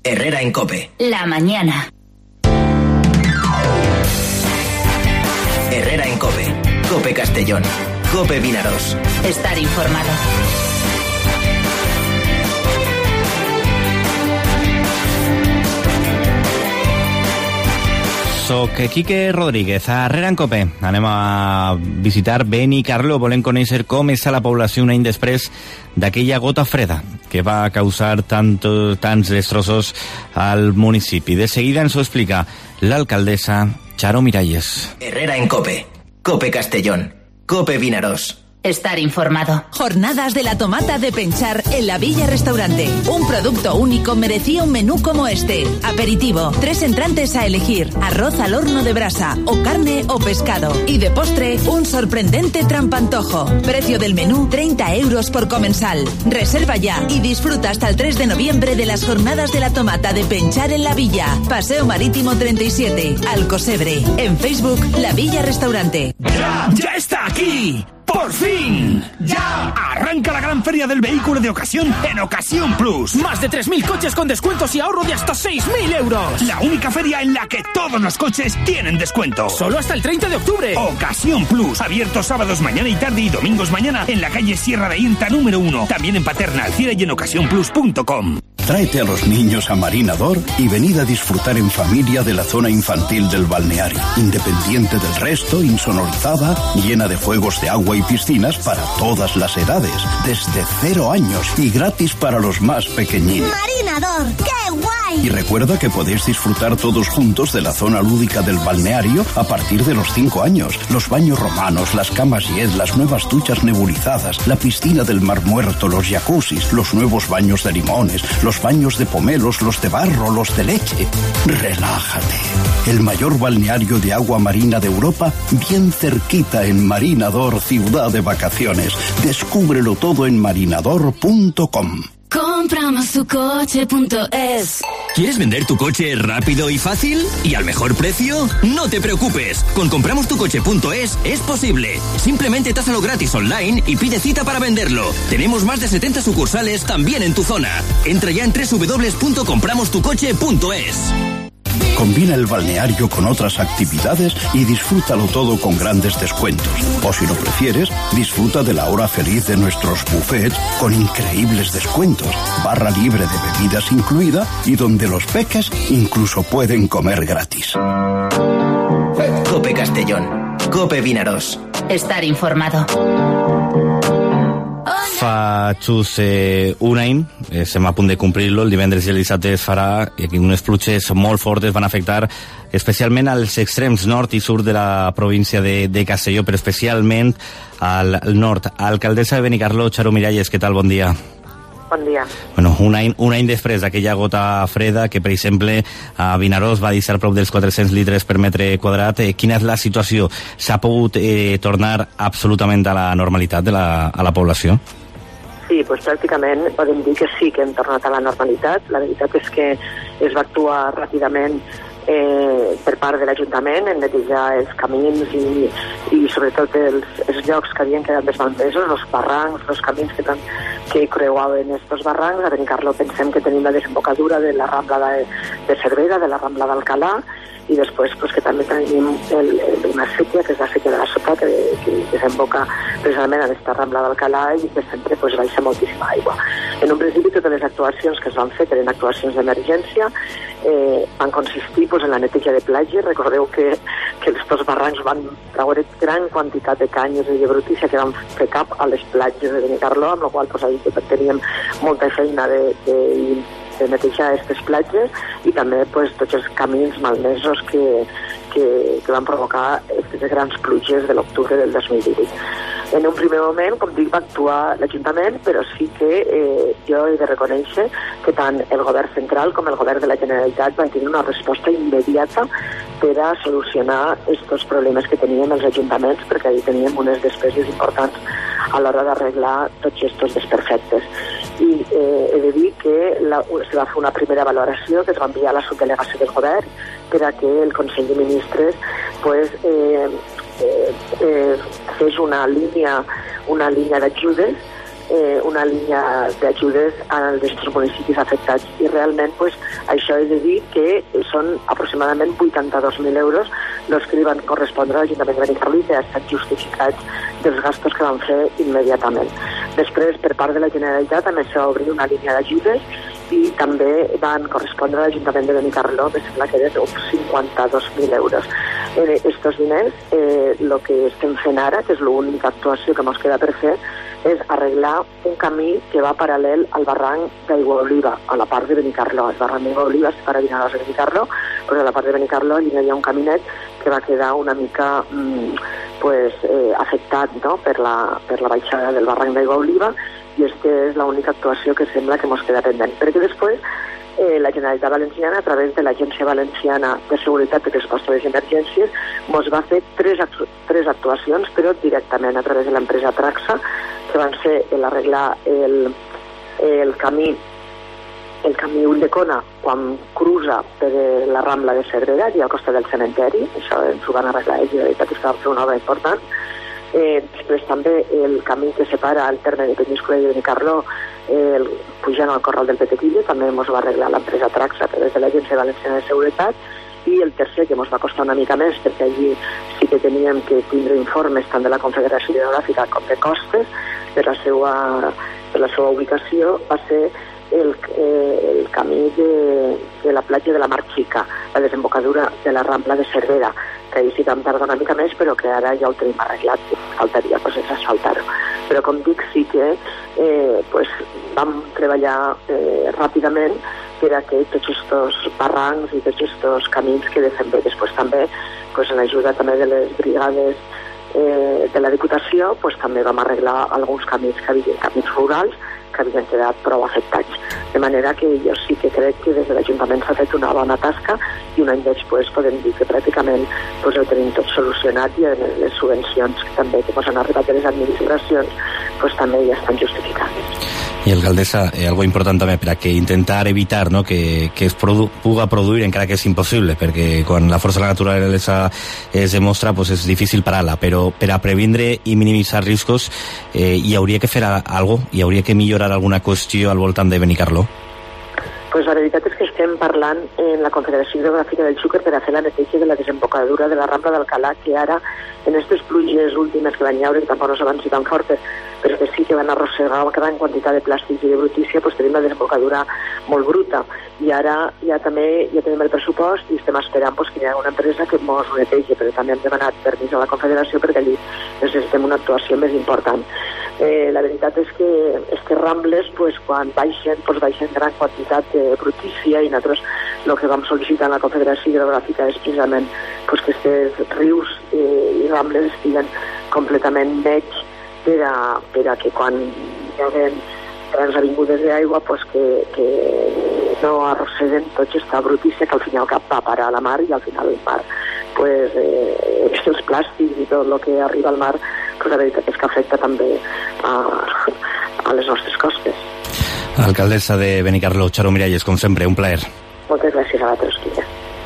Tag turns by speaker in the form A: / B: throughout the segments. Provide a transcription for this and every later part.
A: Herrera en COPE.
B: La mañana.
A: Herrera en COPE. COPE Castellón. COPE Vinaros.
B: Estar informado.
C: Soc Quique Rodríguez, a Herrera en COPE. Anem a visitar Benicarló. Volem conèixer com està la població un any després d'aquella gota freda que va causar tants destrossos al municipi. De seguida ens ho explica l'alcaldessa Charo Miralles.
A: Herrera en COPE. COPE Castellón. COPE Vinaros.
B: Estar informado.
D: Jornadas de la tomata de Penchar en la Villa Restaurante. Un producto único merecía un menú como este. Aperitivo, 3 entrantes a elegir, arroz al horno de brasa, o carne o pescado. Y de postre, un sorprendente trampantojo. Precio del menú, 30 euros por comensal. Reserva ya y disfruta hasta el 3 de noviembre de las Jornadas de la tomata de Penchar en la Villa. Paseo Marítimo 37, Alcosebre. En Facebook, La Villa Restaurante.
E: ¡Ya está aquí! ¡Por fin! ¡Ya! Arranca la gran feria del vehículo de ocasión en Ocasión Plus. Más de 3.000 coches con descuentos y ahorro de hasta 6.000 euros. La única feria en la que todos los coches tienen descuento. Solo hasta el 30 de octubre. Ocasión Plus. Abierto sábados mañana y tarde y domingos mañana en la calle Sierra de Inta número 1. También en Paterna, Alcira y en ocasiónplus.com.
F: Tráete a los niños a Marinador y venid a disfrutar en familia de la zona infantil del balneario. Independiente del resto, insonorizada, llena de juegos de agua y piscinas para todas las edades, desde 0 años y gratis para los más pequeñines.
G: Marinador, ¡qué guay!
F: Y recuerda que podéis disfrutar todos juntos de la zona lúdica del balneario a partir de los 5 años. Los baños romanos, las camas jet, las nuevas duchas nebulizadas, la piscina del Mar Muerto, los jacuzzis, los nuevos baños de limones, los baños de pomelos, los de barro, los de leche. Relájate. El mayor balneario de agua marina de Europa, bien cerquita en Marinador, ciudad de vacaciones. Descúbrelo todo en marinador.com.
H: Compramos tu coche.es.
I: ¿Quieres vender tu coche rápido y fácil? ¿Y al mejor precio? No te preocupes. Con compramostucoche.es es posible. Simplemente tásalo gratis online y pide cita para venderlo. Tenemos más de 70 sucursales también en tu zona. Entra ya en www.compramostucoche.es.
F: Combina el balneario con otras actividades y disfrútalo todo con grandes descuentos. O si lo prefieres, disfruta de la hora feliz de nuestros buffets con increíbles descuentos, barra libre de bebidas incluida y donde los peques incluso pueden comer gratis.
A: COPE Castellón. COPE Vinaros.
B: Estar informado.
C: Fa just un any, estem a punt de complir-lo, el divendres i el dissabte es farà, i aquí unes pluges molt fortes van afectar especialment als extrems nord i sud de la província de Castelló, però especialment al nord. Alcaldessa de Benicarló, Charo Miralles, què tal? Bon dia.
J: Bon dia.
C: Bueno, un any després d'aquella gota freda que, per exemple, a Vinaròs va deixar prop dels 400 litres per metre quadrat, quina és la situació? S'ha pogut tornar absolutament a la normalitat a la població?
J: Sí, doncs pràcticament podem dir que sí que hem tornat a la normalitat. La veritat és que es va actuar ràpidament per part de l'Ajuntament en netejar els camins i sobretot els llocs que havien quedat desmalmesos, els barrancs, els camins que creuaven estos barrancs. A Benicarló pensem que tenim la desembocadura de la Rambla de Cervera, de la Rambla d'Alcalà, i després pues, que també tenim una sèquia, que és la sèquia de la Sota, que desemboca precisament en aquesta Rambla d'Alcalà i que sempre pues, baixa moltíssima aigua. En un principi totes les actuacions que es van fer eren actuacions d'emergència, van consistir pues, en la neteja de platges. Recordeu que estos barrancs van treure gran quantitat de canyes i de brutícia que van fer cap a les platges de Benicarló, amb la qual cosa teníem molta feina de netejar aquestes platges i també pues, tots els camins malmesos que van provocar aquestes grans pluges de l'octubre del 2018. En un primer moment, com dic, va actuar l'Ajuntament, però sí que jo he de reconèixer que tant el govern central com el govern de la Generalitat van tenir una resposta immediata per a solucionar aquests problemes que teníem els ajuntaments, perquè ahí teníem unes despeses importants a l'hora d'arreglar tots aquests desperfectes. I he de dir que se va fer una primera valoració que es va enviar a la subdelegació del govern per a que el Consell de Ministres pues, fes una línia d'ajudes una línia d'ajudes als nostres municipis afectats, i realment això he de dir que són aproximadament 82.000 euros els que li van correspondre a l'Ajuntament de Benicarló i que estan justificats dels gastos que van fer immediatament. Després, per part de la Generalitat, també s'ha obrit una línia d'ajudes i també van correspondre a l'Ajuntament de Benicarló, que sembla que és uns 52.000 euros. Estos diners, el que estem fent ara, que és l'única actuació que ens queda per fer, és arreglar un camí que va paral·lel al barranc d'Aigua Oliva, a la part de Benicarló. El barranc d'Aigua Oliva és para Vinaròs de Benicarló, però a la part de Benicarló hi havia un caminet que va quedar una mica afectat, no?, per la baixada del barranc d'Aigua Oliva, i aquesta és l'única actuació que sembla que ens queda pendent. Perquè després la Generalitat Valenciana, a través de l'Agència Valenciana de Seguretat i Resposta a les Emergències, ens va fer tres actuacions, però directament a través de l'empresa Traxa, que van ser l'arreglar el camí Ulldecona quan cruza per la Rambla de Cervera, i al costat del cementeri. Això ens ho van arreglar ells, i la veritat és que van fer una obra important. Després també el camí que separa el terme de Peníscola i de Benicarló, pujant al corral del Petequillo, també ens va arreglar l'empresa Traxa a través de l'Agència Valenciana de Seguretat. I el tercer, que ens va costar una mica més, perquè allí sí que teníem que tindre informes tant de la Confederació Hidrogràfica com de costes per la seva ubicació, va ser el camí de la platja de la Mar Xica, la desembocadura de la Rambla de Cervera, que ahir sí que vam tardar una mica més, però que ara ja ho tenim arreglat, faltaria és asfaltar-ho. Però com dic, sí que vam treballar ràpidament per a que tots aquests barrancs i tots aquests camins quedessin bé. Després també, en ajuda també de les brigades de la Diputació, també vam arreglar alguns camins rurals que havien quedat prou afectats. De manera que jo sí que crec que des de l'Ajuntament s'ha fet una bona tasca, i un any després podem dir que pràcticament ho tenim tot solucionat, i les subvencions també que ens han arribat de les administracions també ja estan justificades.
C: I alcaldessa, algo important també per a que intentar evitar, no, que es puga produir, encara que és impossible, perquè quan la força de la naturalesa es demostra és difícil parar-la, però per a previndre i minimitzar riscos hi hauria que fer alguna cosa, hi hauria que millorar alguna qüestió al voltant de Benicarló?
J: La veritat és que estem parlant en la Confederació Hidrogràfica del Xúquer per a fer la neteja de la desembocadura de la Rambla d'Alcalà, que ara, en aquestes pluges últimes que van llaure, que tampoc no van ser tan fortes, però que sí que van arrossegar gran quantitat de plàstics i de brutícia, tenim la desembocadura molt bruta. I ara ja tenim el pressupost i estem esperant que hi ha una empresa que ens ho netegi, però també hem demanat permís a la Confederació perquè allí necessitem una actuació més important. La veritat és que Rambles, quan baixen gran quantitat de brutícia, i nosaltres el que vam sol·licitar a la Confederació Hidrogràfica és precisament que aquests rius i Rambles estiguen completament nets per a que quan hi ha grans avingudes d'aigua que no arrosseguen tota aquesta brutícia que al final va parar a la mar, i al final el mar els plàstics i tot el que arriba al mar, la veritat és que afecta també a les nostres costes.
C: Alcaldessa de Benicarló, Charo Miralles, com sempre, un plaer.
J: Moltes gràcies a vosaltres, Quilla.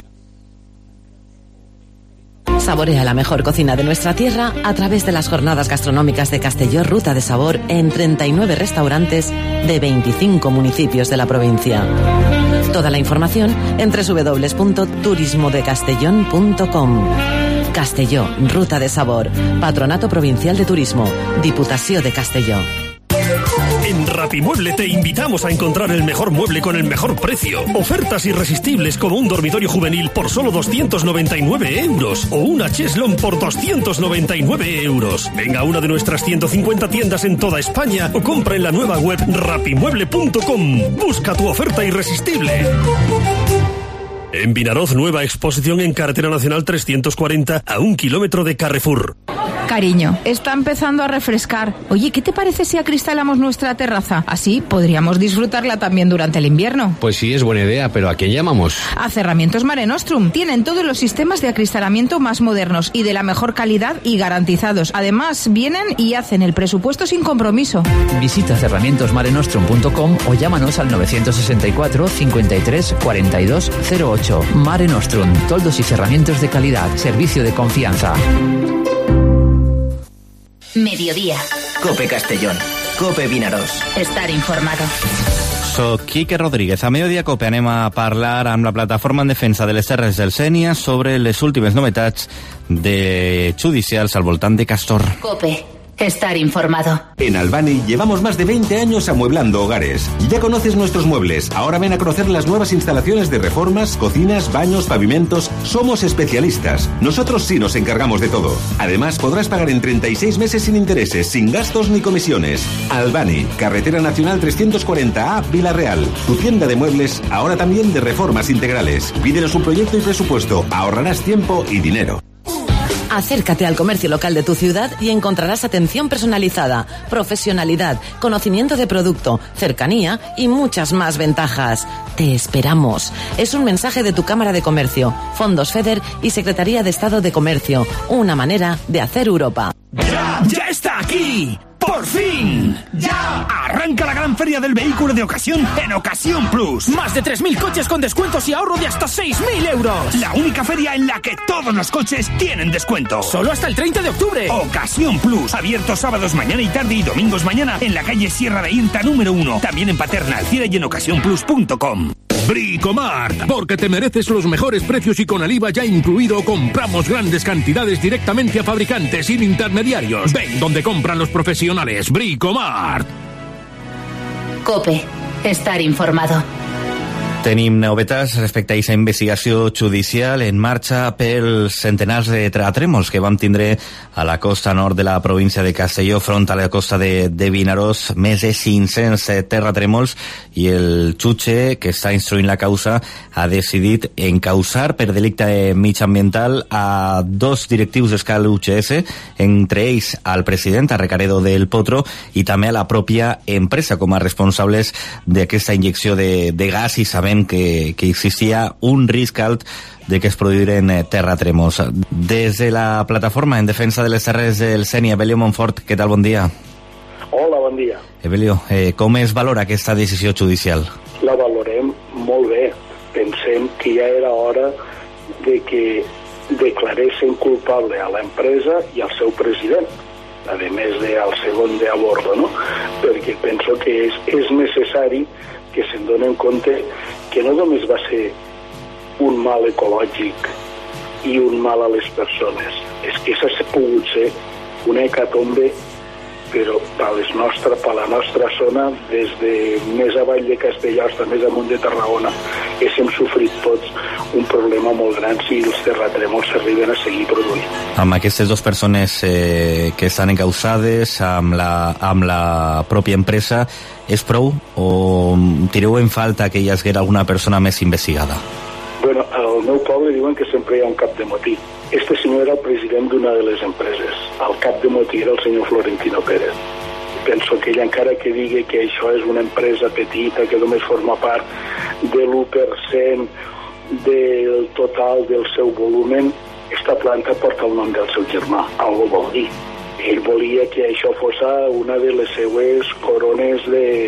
D: Saborea la mejor cocina de nuestra tierra a través de las jornadas gastronómicas de Castelló Ruta de Sabor en 39 restaurantes de 25 municipios de la provincia. Toda la información en www.turismodecastellón.com. Castelló, Ruta de Sabor, Patronato Provincial de Turismo, Diputació de Castelló.
E: En Rapimueble te invitamos a encontrar el mejor mueble con el mejor precio. Ofertas irresistibles como un dormitorio juvenil por solo 299 euros o una cheslón por 299 euros. Venga a una de nuestras 150 tiendas en toda España o compra en la nueva web rapimueble.com. Busca tu oferta irresistible. En Vinaroz, nueva exposición en Carretera Nacional 340 a 1 kilómetro de Carrefour.
K: Cariño, está empezando a refrescar. Oye, ¿qué te parece si acristalamos nuestra terraza? Así podríamos disfrutarla también durante el invierno.
L: Pues sí, es buena idea, pero ¿a quién llamamos?
K: A Cerramientos Mare Nostrum. Tienen todos los sistemas de acristalamiento más modernos y de la mejor calidad y garantizados. Además, vienen y hacen el presupuesto sin compromiso.
M: Visita cerramientosmarenostrum.com o llámanos al 964 53 42 08. Mare Nostrum, toldos y cerramientos de calidad, servicio de confianza.
B: Mediodía.
A: COPE Castellón. Cope Vinaros.
B: Estar informado.
C: Soc Quique Rodríguez. A Mediodía Cope anem a parlar amb la plataforma en defensa de les terres del Sénia sobre les últimes novetats judicials al voltant de Castor.
B: Cope. Estar informado.
N: En Albani llevamos más de 20 años amueblando hogares. Ya conoces nuestros muebles. Ahora ven a conocer las nuevas instalaciones de reformas, cocinas, baños, pavimentos. Somos especialistas. Nosotros sí nos encargamos de todo. Además, podrás pagar en 36 meses sin intereses, sin gastos ni comisiones. Albani, Carretera Nacional 340A, Vila-real. Tu tienda de muebles, ahora también de reformas integrales. Pídenos un proyecto y presupuesto. Ahorrarás tiempo y dinero.
O: Acércate al comercio local de tu ciudad y encontrarás atención personalizada, profesionalidad, conocimiento de producto, cercanía y muchas más ventajas. Te esperamos. Es un mensaje de tu Cámara de Comercio, Fondos FEDER y Secretaría de Estado de Comercio. Una manera de hacer Europa.
E: ¡Ya está aquí! ¡Por fin! ¡Ya! Arranca la gran feria del vehículo de ocasión en Ocasión Plus. Más de 3.000 coches con descuentos y ahorro de hasta 6.000 euros. La única feria en la que todos los coches tienen descuento. Solo hasta el 30 de octubre. Ocasión Plus. Abierto sábados mañana y tarde y domingos mañana en la calle Sierra de Irta número 1. También en Paterna, Alcira y en ocasiónplus.com. Bricomart, porque te mereces los mejores precios y con el IVA ya incluido, compramos grandes cantidades directamente a fabricantes sin intermediarios. Ven donde compran los profesionales. Bricomart.
B: Cope. Estar informado.
C: Tenim novetats respecte a aquesta investigació judicial en marxa pels centenars de terratrèmols que vam tindre a la costa nord de la província de Castelló front a la costa de Vinaròs, més de 500 terratrèmols, i el jutge que està instruint la causa ha decidit encausar per delicte mitjambiental a 2 directius d'Escal UGS, entre ells al president, a Recaredo del Potro, i també a la pròpia empresa com a responsables d'aquesta injecció de gas, i sabent que existia un risc alt de que es produïren terratrèmols. Des de la plataforma en defensa de les terres del Sénia, Evelio Montfort, què tal? Bon dia.
P: Hola, bon dia.
C: Evelio, com es valora aquesta decisió judicial?
P: La valorem molt bé. Pensem que ja era hora de que declaressin culpable a l'empresa i al seu president, a més del segon de a bordo, no? Perquè penso que és necessari que se'n donen compte que no només va ser un mal ecològic i un mal a les persones, és que s'ha pogut ser una hecatombe, però per la nostra zona, des de més avall de Castelló fins més amunt de Tarragona, hem sofrit tots un problema molt gran si els terratrèmols s'arriben a seguir produint.
C: Amb aquestes 2 persones que estan encausades, amb la pròpia empresa, és prou o tireu en falta que hi haguera alguna persona més investigada?
P: Bueno, al meu poble diuen que sempre hi ha un cap de motí. Este senyor era el president d'una de les empreses. El cap de motí era el senyor Florentino Pérez. Penso que ell, encara que digui que això és una empresa petita, que només forma part de l'1% del total del seu volumen, esta planta porta el nom del seu germà. Algo vol dir. Ell volia que això fos una de les seues corones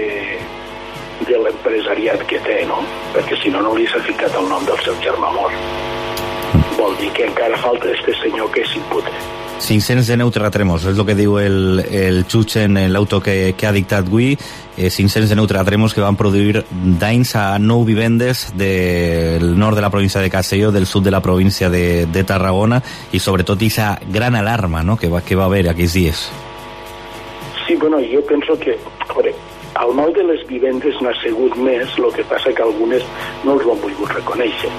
P: de l'empresariat que té, no? Perquè si no, no li s'ha ficat el nom del seu germà mort. Vol dir que encara falta este senyor que s'impute.
C: 500 de terratrèmols, és el que diu el jutge en l'auto que ha dictat avui. 500 de terratrèmols que van produir danys a 9 vivendes del nord de la província de Castelló, del sud de la província de Tarragona, i sobretot aquesta gran alarma, no?, que va haver aquells dies.
P: Sí, bueno, jo penso que, al mal de les vivendes n'ha sigut més, el que passa que algunes no els ho han volgut reconèixer.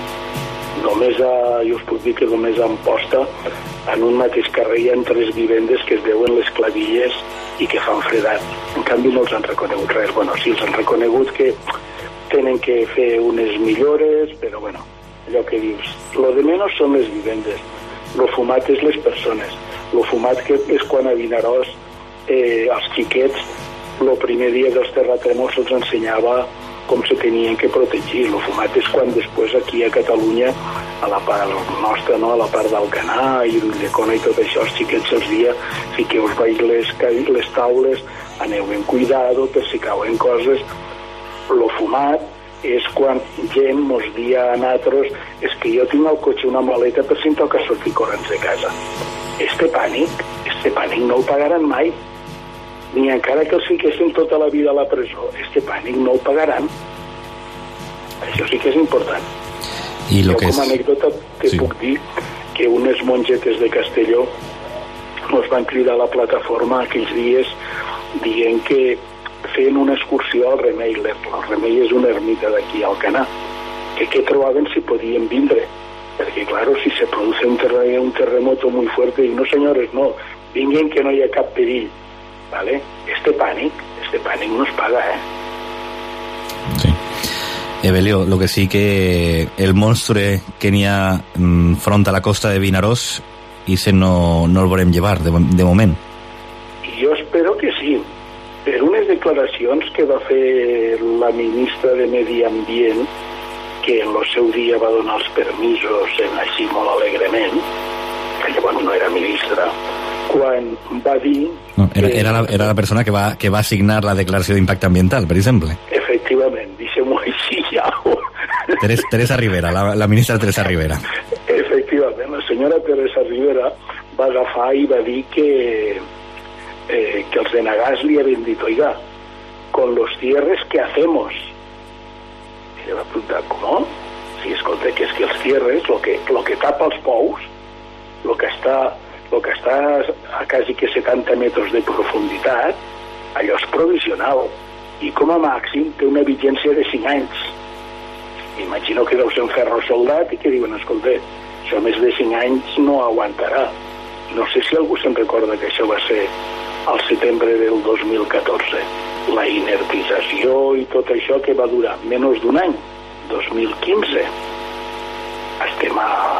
P: Jo us puc dir que només a Amposta, en un mateix carrer hi ha 3 vivendes que es veuen les clavilles i que fan fredat. En canvi no els han reconegut res. Bueno, sí, els han reconegut que tenen que fer unes millores, però bueno, allò que dius. Lo de menys són les vivendes. Lo fumat és les persones. Lo fumat que és quan a Vinaròs els xiquets, el primer dia dels terratrèmols se'ls ensenyava com se tenien que protegir. Lo fumat és quan després aquí a Catalunya, a la part nostra, no? A la part d'Alcanar i Ulldecona i tot això, els xiquets se'ls dia, fiqueu-vos baix les taules, aneu en cuidado per si cauen coses. Lo fumat és quan gent mos dia a nosaltres, és que jo tinc al cotxe una maleta per si em toca sortir corrents de casa. Este pànic no el pagaran mai. ni encara que els fiquessin tota la vida a la presó, este pànic no el pagaran. Això sí que és important.
C: I
P: jo com a anècdota te puc dir que unes mongetes de Castelló ens van cridar a la plataforma aquells dies dient que feien una excursió al Remei. El Remei és una ermita d'aquí al Alcanar, que trobaven si podien vindre, perquè claro, si se produce un terremoto muy fuerte, y no señores, no, vinguen que no hi ha cap perill, ¿vale? Este pànic no es paga,
C: Sí. Evelio, lo que sí que el monstre que n'hi ha front a la costa de Vinaròs i se no el volem llevar de moment.
P: Jo espero que sí. Per unes declaracions que va fer la ministra de Medi Ambient, que en el seu dia va donar els permisos així molt alegrement, que llavors no era ministra, quan va dir...
C: No, era la persona que va signar la declaració d'impacte ambiental, per exemple.
P: Efectivament, deixem-ho així ja.
C: Teresa Rivera, la ministra Teresa Rivera.
P: Efectivament, la senyora Teresa Rivera va agafar i va dir que els de Nagàs li havien dit, oiga, con los cierres, ¿qué hacemos? I li va preguntar, ¿cómo? Sí, escolta, que és que els cierres, lo que tapa els pous, lo que està a quasi que 70 metres de profunditat, allò és provisional, i com a màxim té una vigència de 5 anys. Imagino que deu ser un ferro soldat i que diuen, escolta, això més de 5 anys no aguantarà. No sé si algú se'n recorda que això va ser al setembre del 2014. La inertització i tot això que va durar menys d'un any, 2015. Estem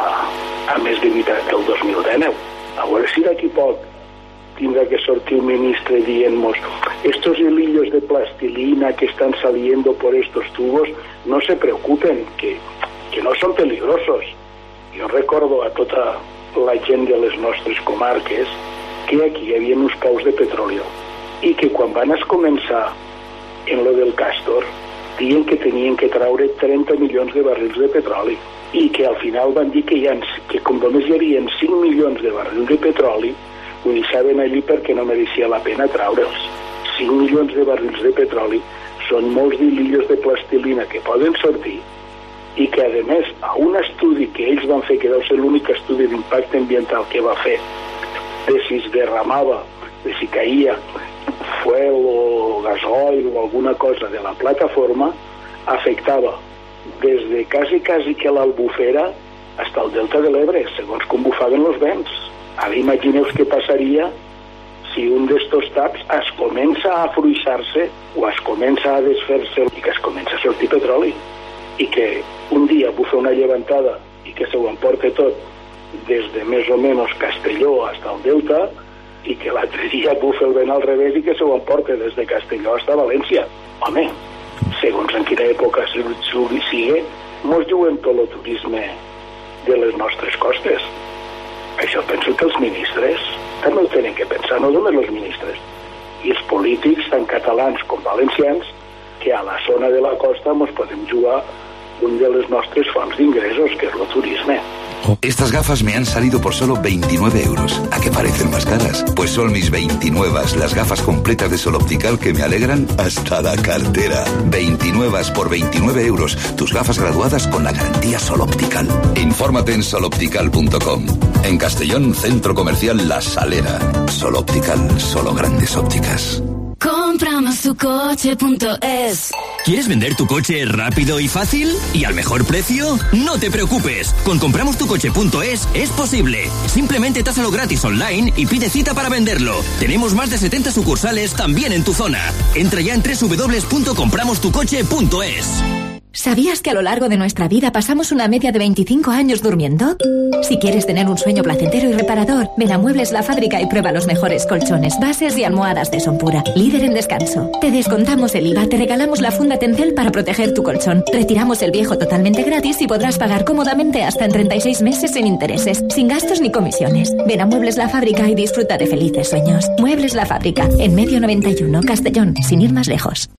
P: a més de meitat del 2019. A veure si d'aquí poc tindrà que sortir un ministre dient-nos estos hilillos de plastilina que están saliendo por estos tubos, no se preocupen, que no son peligrosos. Jo recordo a tota la gent de les nostres comarques que aquí hi havia uns pous de petroli i que quan van començar en lo del Castor diuen que tenien que traure 30 milions de barrils de petroli i que al final van dir que com només hi havia 5 milions de barrils de petroli ho deixaven allí perquè no mereixia la pena traure'ls. 5 milions de barrils de petroli són molts hilillos de plastilina que poden sortir i que a més a un estudi que ells van fer, que deu ser l'únic estudi d'impacte ambiental que va fer de si es derramava, de si caïa fuel o gasoil o alguna cosa de la plataforma, afectava des de quasi que l'Albufera fins al Delta de l'Ebre, segons com bufaven els vents. Ara imagineu què passaria si un d'estos taps es comença a afluixar-se o es comença a desfer-se i que es comença a sortir petroli i que un dia bufa una llevantada i que se ho emporta tot des de més o menys Castelló fins al Delta i que l'altre dia bufa el vent al revés i que se ho emporta des de Castelló fins a València. Home, segons en quina època sigui, mos juguem tot el turisme de les nostres costes. Això penso que els ministres també ho tenen que pensar, no només els ministres, i els polítics, tant catalans com valencians, que a la zona de la costa mos podem jugar un de les nostres fonts d'ingressos, que és el turisme.
Q: Estas gafas me han salido por solo 29 euros. ¿A qué parecen más caras? Pues son mis 29, las gafas completas de Sol Optical que me alegran hasta la cartera. 29 por 29 euros. Tus gafas graduadas con la garantía Sol Optical. Infórmate en soloptical.com. En Castellón, Centro Comercial La Salera. Sol Optical, solo grandes ópticas.
H: Compramos tu coche.es.
I: ¿Quieres vender tu coche rápido y fácil? ¿Y al mejor precio? No te preocupes. Con compramostucoche.es es posible. Simplemente tásalo gratis online y pide cita para venderlo. Tenemos más de 70 sucursales también en tu zona. Entra ya en www.compramostucoche.es.
R: ¿Sabías que a lo largo de nuestra vida pasamos una media de 25 años durmiendo? Si quieres tener un sueño placentero y reparador, ven a Muebles La Fábrica y prueba los mejores colchones, bases y almohadas de Sonpura, líder en descanso. Te descontamos el IVA, te regalamos la funda Tencel para proteger tu colchón. Retiramos el viejo totalmente gratis y podrás pagar cómodamente hasta en 36 meses sin intereses, sin gastos ni comisiones. Ven a Muebles La Fábrica y disfruta de felices sueños. Muebles La Fábrica, en Medio 91, Castellón, sin ir más lejos.